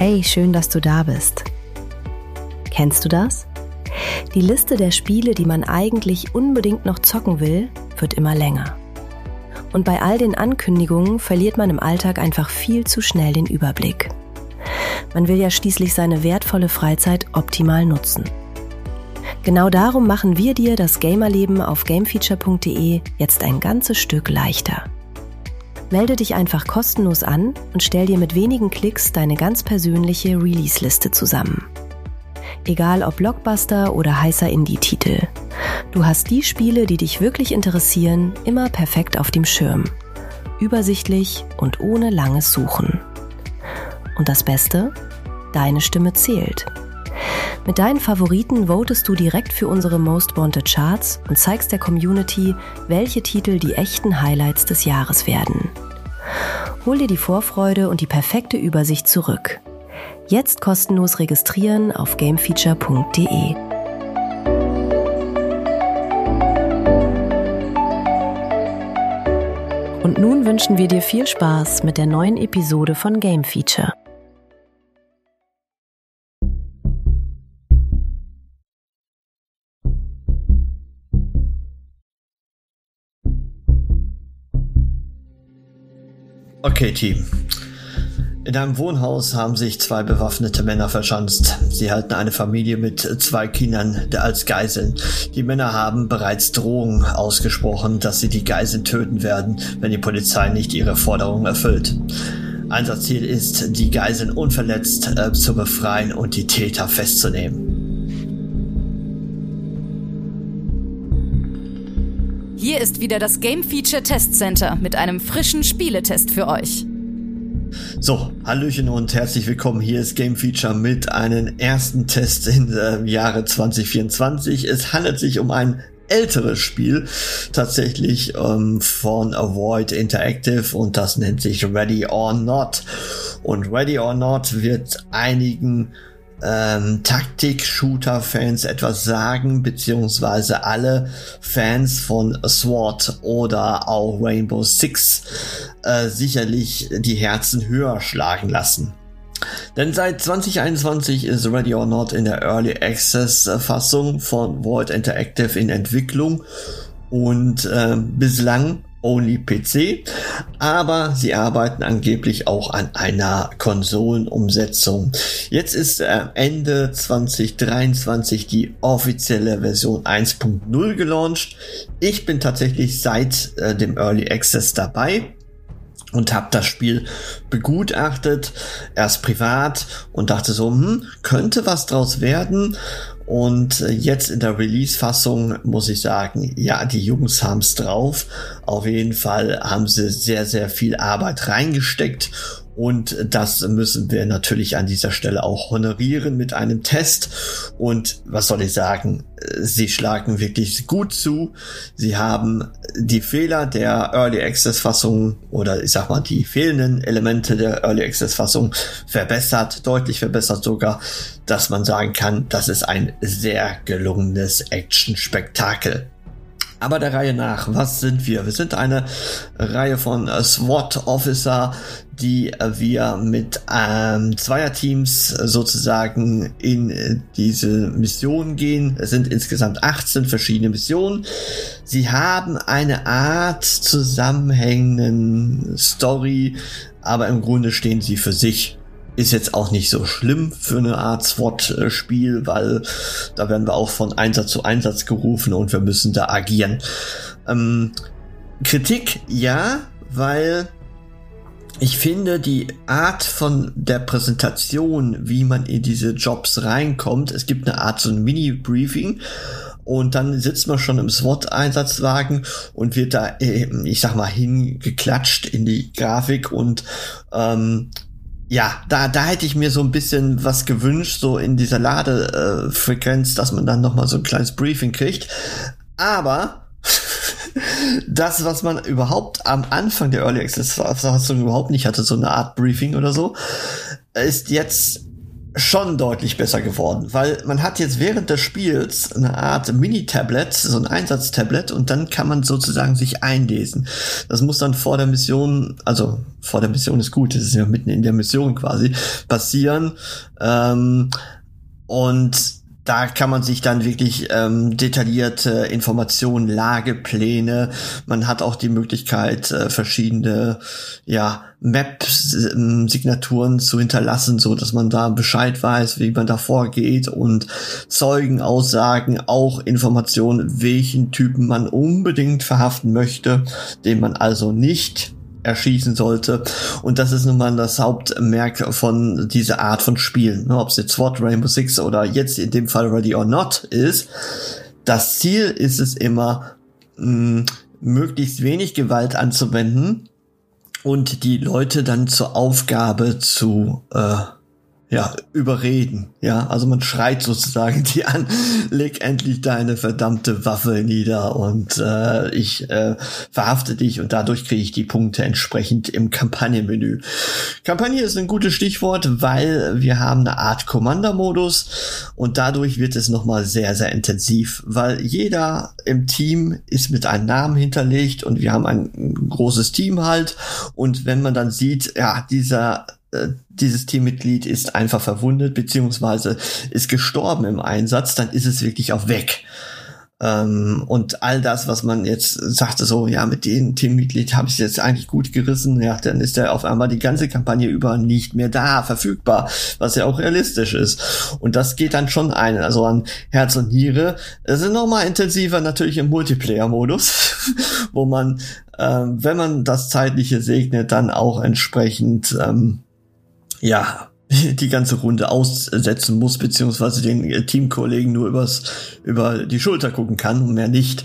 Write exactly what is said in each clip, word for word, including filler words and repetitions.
Hey, schön, dass du da bist. Kennst du das? Die Liste der Spiele, die man eigentlich unbedingt noch zocken will, wird immer länger. Und bei all den Ankündigungen verliert man im Alltag einfach viel zu schnell den Überblick. Man will ja schließlich seine wertvolle Freizeit optimal nutzen. Genau darum machen wir dir das Gamerleben auf gamefeature punkt de jetzt ein ganzes Stück leichter. Melde dich einfach kostenlos an und stell dir mit wenigen Klicks deine ganz persönliche Release-Liste zusammen. Egal ob Blockbuster oder heißer Indie-Titel. Du hast die Spiele, die dich wirklich interessieren, immer perfekt auf dem Schirm. Übersichtlich und ohne langes Suchen. Und das Beste? Deine Stimme zählt. Mit deinen Favoriten votest du direkt für unsere Most Wanted Charts und zeigst der Community, welche Titel die echten Highlights des Jahres werden. Hol dir die Vorfreude und die perfekte Übersicht zurück. Jetzt kostenlos registrieren auf gamefeature punkt de. Und nun wünschen wir dir viel Spaß mit der neuen Episode von Game Feature. Okay, Team. In einem Wohnhaus haben sich zwei bewaffnete Männer verschanzt. Sie halten eine Familie mit zwei Kindern als Geiseln. Die Männer haben bereits Drohungen ausgesprochen, dass sie die Geiseln töten werden, wenn die Polizei nicht ihre Forderungen erfüllt. Einsatzziel ist, die Geiseln unverletzt äh, zu befreien und die Täter festzunehmen. Hier ist wieder das Game Feature Test Center mit einem frischen Spieletest für euch. So, Hallöchen und herzlich willkommen. Hier ist Game Feature mit einem ersten Test im äh, Jahre zwanzig vierundzwanzig. Es handelt sich um ein älteres Spiel, tatsächlich ähm, von Void Interactive, und das nennt sich Ready or Not. Und Ready or Not wird einigen Ähm, Taktik-Shooter-Fans etwas sagen, beziehungsweise alle Fans von SWAT oder auch Rainbow Six äh, sicherlich die Herzen höher schlagen lassen. Denn seit zwanzig einundzwanzig ist Ready or Not in der Early Access Fassung von Void Interactive in Entwicklung und äh, bislang only P C, aber sie arbeiten angeblich auch an einer Konsolenumsetzung. Jetzt ist äh, Ende zwanzig dreiundzwanzig die offizielle Version eins Punkt null gelauncht. Ich bin tatsächlich seit äh, dem Early Access dabei und habe das Spiel begutachtet, erst privat, und dachte so, hm, könnte was draus werden. Und jetzt in der Release-Fassung muss ich sagen, ja, die Jungs haben's drauf. Auf jeden Fall haben sie sehr, sehr viel Arbeit reingesteckt. Und das müssen wir natürlich an dieser Stelle auch honorieren mit einem Test. Und was soll ich sagen? Sie schlagen wirklich gut zu. Sie haben die Fehler der Early Access Fassung oder ich sag mal die fehlenden Elemente der Early Access Fassung verbessert, deutlich verbessert sogar, dass man sagen kann, das ist ein sehr gelungenes Action-Spektakel. Aber der Reihe nach, was sind wir? Wir sind eine Reihe von äh, SWAT-Officer, die äh, wir mit ähm, Zweierteams sozusagen in äh, diese Mission gehen. Es sind insgesamt achtzehn verschiedene Missionen. Sie haben eine Art zusammenhängenden Story, aber im Grunde stehen sie für sich. Ist jetzt auch nicht so schlimm für eine Art SWAT-Spiel, weil da werden wir auch von Einsatz zu Einsatz gerufen und wir müssen da agieren. Ähm, Kritik, ja, weil ich finde, die Art von der Präsentation, wie man in diese Jobs reinkommt, es gibt eine Art so ein Mini-Briefing, und dann sitzt man schon im SWAT-Einsatzwagen und wird da, ich sag mal, hingeklatscht in die Grafik und ähm, ja, da, da hätte ich mir so ein bisschen was gewünscht, so in dieser Ladefrequenz, dass man dann nochmal so ein kleines Briefing kriegt. Aber das, was man überhaupt am Anfang der Early Access Fassung überhaupt nicht hatte, so eine Art Briefing oder so, ist jetzt schon deutlich besser geworden, weil man hat jetzt während des Spiels eine Art Mini-Tablet, so ein Einsatztablet, und dann kann man sozusagen sich einlesen. Das muss dann vor der Mission, also vor der Mission ist gut, das ist ja mitten in der Mission quasi, passieren. Ähm, und da kann man sich dann wirklich ähm, detaillierte Informationen, Lagepläne, man hat auch die Möglichkeit, äh, verschiedene ja Map-Signaturen zu hinterlassen, so dass man da Bescheid weiß, wie man da vorgeht, und Zeugenaussagen, auch Informationen, welchen Typen man unbedingt verhaften möchte, den man also nicht erschießen sollte. Und das ist nun mal das Hauptmerk von dieser Art von Spielen. Ob es jetzt SWAT, Rainbow Six oder jetzt in dem Fall Ready or Not ist, das Ziel ist es immer, mh, möglichst wenig Gewalt anzuwenden und die Leute dann zur Aufgabe zu äh, ja, überreden, ja, also man schreit sozusagen die an, leg endlich deine verdammte Waffe nieder und äh, ich äh, verhafte dich, und dadurch kriege ich die Punkte entsprechend im Kampagnenmenü. Kampagne ist ein gutes Stichwort, weil wir haben eine Art Commander-Modus und dadurch wird es nochmal sehr, sehr intensiv, weil jeder im Team ist mit einem Namen hinterlegt und wir haben ein großes Team halt, und wenn man dann sieht, ja, dieser dieses Teammitglied ist einfach verwundet beziehungsweise ist gestorben im Einsatz, dann ist es wirklich auch weg. Ähm, und all das, was man jetzt sagte, so, ja, mit dem Teammitglied habe ich jetzt eigentlich gut gerissen, ja, dann ist er auf einmal die ganze Kampagne über nicht mehr da, verfügbar, was ja auch realistisch ist. Und das geht dann schon ein, also an Herz und Niere. Es ist nochmal intensiver natürlich im Multiplayer-Modus, wo man, ähm, wenn man das Zeitliche segnet, dann auch entsprechend, ähm, ja, die ganze Runde aussetzen muss, beziehungsweise den Teamkollegen nur übers, über die Schulter gucken kann und mehr nicht.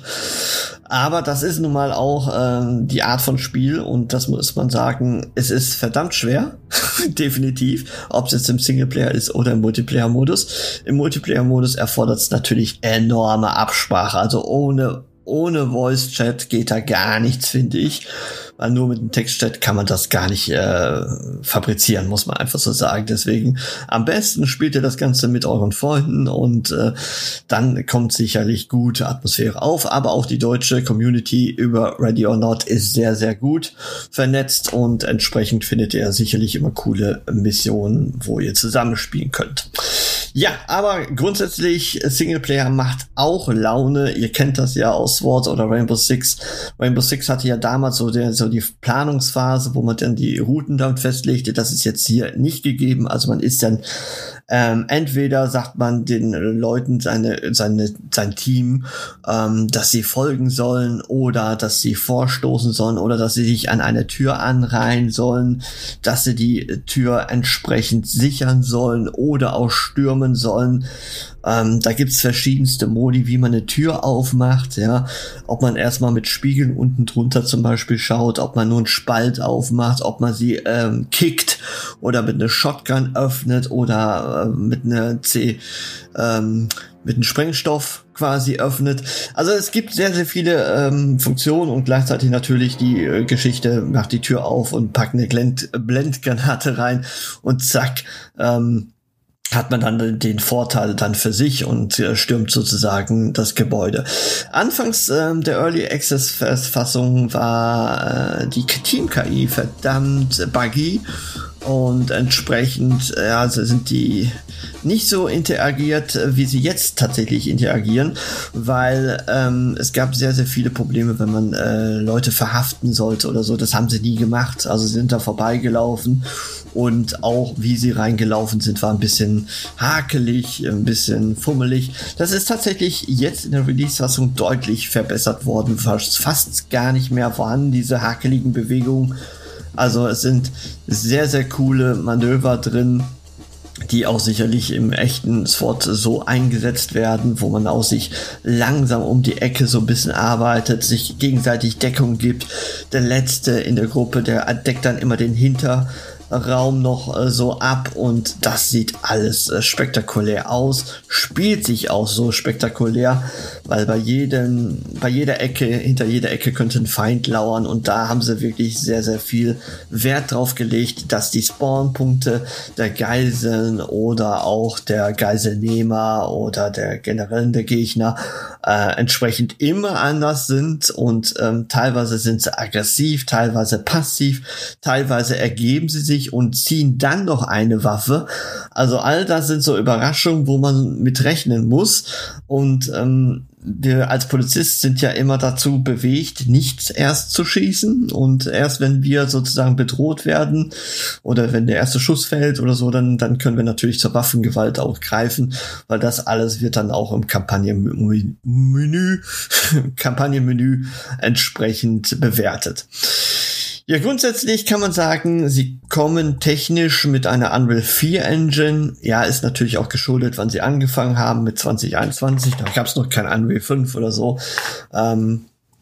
Aber das ist nun mal auch ähm, die Art von Spiel, und das muss man sagen, es ist verdammt schwer, definitiv, ob es jetzt im Singleplayer ist oder im Multiplayer-Modus. Im Multiplayer-Modus erfordert es natürlich enorme Absprache, also ohne ohne Voice-Chat geht da gar nichts, finde ich. Weil nur mit dem Text-Chat kann man das gar nicht äh, fabrizieren, muss man einfach so sagen. Deswegen am besten spielt ihr das Ganze mit euren Freunden, und äh, dann kommt sicherlich gute Atmosphäre auf. Aber auch die deutsche Community über Ready or Not ist sehr, sehr gut vernetzt, und entsprechend findet ihr sicherlich immer coole Missionen, wo ihr zusammenspielen könnt. Ja, aber grundsätzlich Singleplayer macht auch Laune. Ihr kennt das ja aus SWAT oder Rainbow Six. Rainbow Six hatte ja damals so, der, so die Planungsphase, wo man dann die Routen damit festlegte. Das ist jetzt hier nicht gegeben. Also man ist dann ähm, entweder sagt man den Leuten seine, seine, sein Team, ähm, dass sie folgen sollen oder dass sie vorstoßen sollen oder dass sie sich an eine Tür anreihen sollen, dass sie die Tür entsprechend sichern sollen oder auch stürmen sollen. Ähm, da gibt's verschiedenste Modi, wie man eine Tür aufmacht, ja, ob man erstmal mit Spiegeln unten drunter zum Beispiel schaut, ob man nur einen Spalt aufmacht, ob man sie ähm, kickt oder mit einer Shotgun öffnet oder äh, mit einer C, ähm, mit einem Sprengstoff quasi öffnet. Also es gibt sehr, sehr viele ähm, Funktionen, und gleichzeitig natürlich die äh, Geschichte, macht die Tür auf und packt eine Blend- Blendgranate rein und zack, ähm, hat man dann den Vorteil dann für sich und äh, stürmt sozusagen das Gebäude. Anfangs ähm, der Early Access Fassung war äh, die Team-K I verdammt buggy, und entsprechend äh, also sind die nicht so interagiert, wie sie jetzt tatsächlich interagieren, weil ähm, es gab sehr, sehr viele Probleme, wenn man äh, Leute verhaften sollte oder so. Das haben sie nie gemacht. Also sie sind da vorbeigelaufen, und auch wie sie reingelaufen sind, war ein bisschen hakelig, ein bisschen fummelig. Das ist tatsächlich jetzt in der Release-Fassung deutlich verbessert worden, fast, fast gar nicht mehr vorhanden, diese hakeligen Bewegungen. Also es sind sehr, sehr coole Manöver drin, die auch sicherlich im echten SWAT so eingesetzt werden, wo man auch sich langsam um die Ecke so ein bisschen arbeitet, sich gegenseitig Deckung gibt. Der Letzte in der Gruppe, der deckt dann immer den Hinter, Raum noch äh, so ab und das sieht alles äh, spektakulär aus, spielt sich auch so spektakulär, weil bei jedem, bei jeder Ecke, hinter jeder Ecke könnte ein Feind lauern und da haben sie wirklich sehr, sehr viel Wert drauf gelegt, dass die Spawnpunkte der Geiseln oder auch der Geiselnehmer oder der generell der Gegner äh, entsprechend immer anders sind und ähm, teilweise sind sie aggressiv, teilweise passiv, teilweise ergeben sie sich und ziehen dann noch eine Waffe. Also all das sind so Überraschungen, wo man mit rechnen muss. Und ähm, wir als Polizist sind ja immer dazu bewegt, nicht erst zu schießen. Und erst wenn wir sozusagen bedroht werden oder wenn der erste Schuss fällt oder so, dann, dann können wir natürlich zur Waffengewalt auch greifen, weil das alles wird dann auch im Kampagnenmenü, Kampagnenmenü entsprechend bewertet. Ja, grundsätzlich kann man sagen, sie kommen technisch mit einer Unreal vier Engine. Ja, ist natürlich auch geschuldet, wann sie angefangen haben mit zwanzig einundzwanzig. Da gab es noch kein Unreal fünf oder so. Ähm,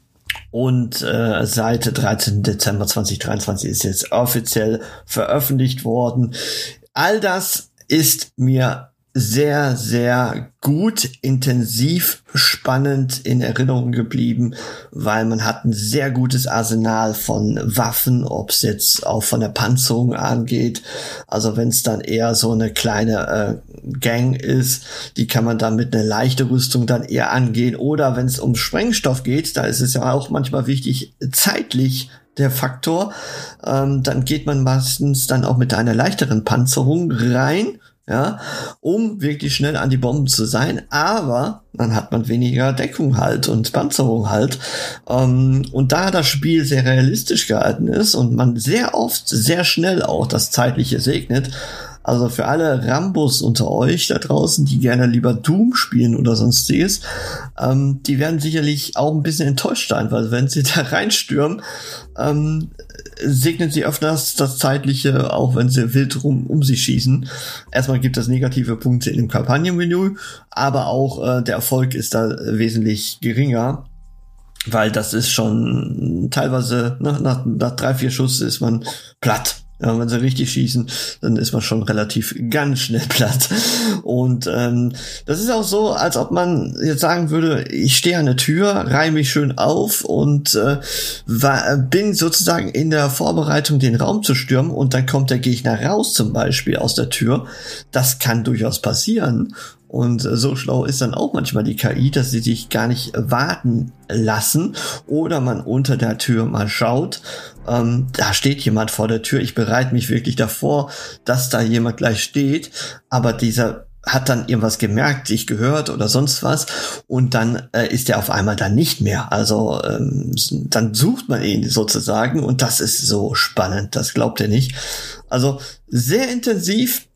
und äh, seit dreizehnten Dezember zweitausenddreiundzwanzig ist jetzt offiziell veröffentlicht worden. All das ist mir sehr, sehr gut, intensiv, spannend in Erinnerung geblieben, weil man hat ein sehr gutes Arsenal von Waffen, ob es jetzt auch von der Panzerung angeht. Also wenn es dann eher so eine kleine äh, Gang ist, die kann man dann mit einer leichten Rüstung dann eher angehen. Oder wenn es um Sprengstoff geht, da ist es ja auch manchmal wichtig, zeitlich der Faktor, ähm, dann geht man meistens dann auch mit einer leichteren Panzerung rein, ja, um wirklich schnell an die Bomben zu sein, aber dann hat man weniger Deckung halt und Panzerung halt. Ähm, und da das Spiel sehr realistisch gehalten ist und man sehr oft, sehr schnell auch das Zeitliche segnet, also für alle Rambos unter euch da draußen, die gerne lieber Doom spielen oder sonstiges, ähm, die werden sicherlich auch ein bisschen enttäuscht sein, weil wenn sie da reinstürmen, ähm, segnen sie öfters das Zeitliche, auch wenn sie wild rum um sie schießen. Erstmal gibt es negative Punkte in dem Kampagnenmenü, aber auch äh, der Erfolg ist da wesentlich geringer, weil das ist schon teilweise, ne, nach, nach drei, vier Schuss ist man platt. Ja, wenn sie richtig schießen, dann ist man schon relativ ganz schnell platt. Und ähm, das ist auch so, als ob man jetzt sagen würde, ich stehe an der Tür, reihe mich schön auf und äh, war, bin sozusagen in der Vorbereitung, den Raum zu stürmen und dann kommt der Gegner raus zum Beispiel aus der Tür. Das kann durchaus passieren. Und so schlau ist dann auch manchmal die K I, dass sie sich gar nicht warten lassen oder man unter der Tür mal schaut, ähm, da steht jemand vor der Tür, ich bereite mich wirklich davor, dass da jemand gleich steht, aber dieser hat dann irgendwas gemerkt, sich gehört oder sonst was und dann äh, ist er auf einmal dann nicht mehr. Also ähm, dann sucht man ihn sozusagen und das ist so spannend, das glaubt ihr nicht. Also sehr intensiv,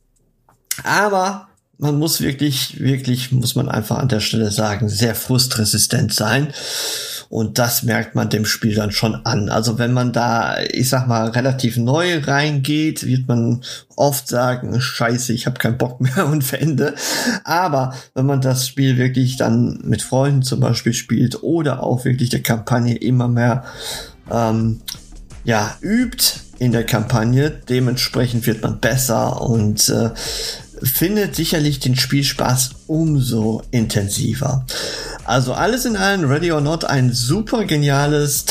aber man muss wirklich, wirklich, muss man einfach an der Stelle sagen, sehr frustresistent sein. Und das merkt man dem Spiel dann schon an. Also wenn man da, ich sag mal, relativ neu reingeht, wird man oft sagen, scheiße, ich habe keinen Bock mehr und Ende. Aber wenn man das Spiel wirklich dann mit Freunden zum Beispiel spielt oder auch wirklich der Kampagne immer mehr ähm, ja übt in der Kampagne, dementsprechend wird man besser und äh, findet sicherlich den Spielspaß umso intensiver. Also alles in allem, Ready or Not, ein super geniales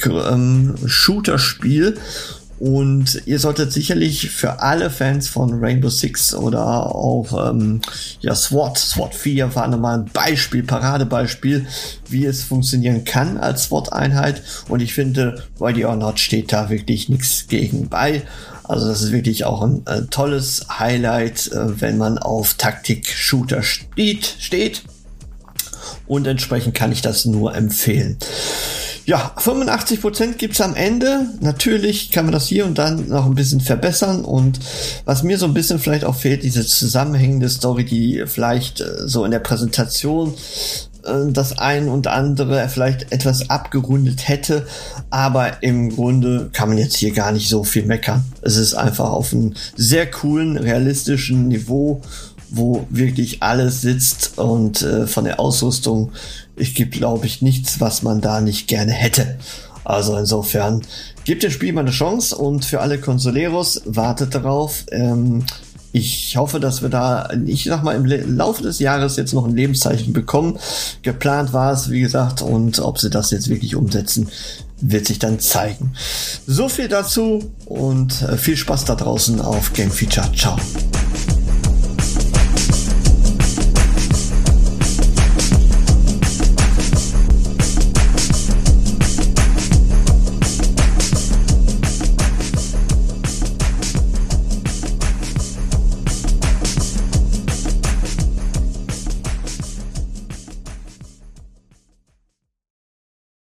Taktik-Shooter-Spiel ähm, und ihr solltet sicherlich für alle Fans von Rainbow Six oder auch ähm, ja SWAT, SWAT vier war nochmal ein Beispiel, Paradebeispiel, wie es funktionieren kann als SWAT-Einheit und ich finde, Ready or Not steht da wirklich nichts gegen bei. Also das ist wirklich auch ein äh, tolles Highlight, äh, wenn man auf Taktik-Shooter steht, steht. Und entsprechend kann ich das nur empfehlen. Ja, fünfundachtzig Prozent gibt's am Ende. Natürlich kann man das hier und dann noch ein bisschen verbessern. Und was mir so ein bisschen vielleicht auch fehlt, diese zusammenhängende Story, die vielleicht äh, so in der Präsentation das ein und andere vielleicht etwas abgerundet hätte, aber im Grunde kann man jetzt hier gar nicht so viel meckern. Es ist einfach auf einem sehr coolen, realistischen Niveau, wo wirklich alles sitzt und äh, von der Ausrüstung, es gibt, glaube ich, nichts, was man da nicht gerne hätte. Also insofern, gebt dem Spiel mal eine Chance und für alle Consoleros, wartet darauf. Ähm, ich hoffe, dass wir da, ich sag mal, im Laufe des Jahres jetzt noch ein Lebenszeichen bekommen. Geplant war es, wie gesagt, und ob sie das jetzt wirklich umsetzen, wird sich dann zeigen. So viel dazu und viel Spaß da draußen auf Game Feature. Ciao.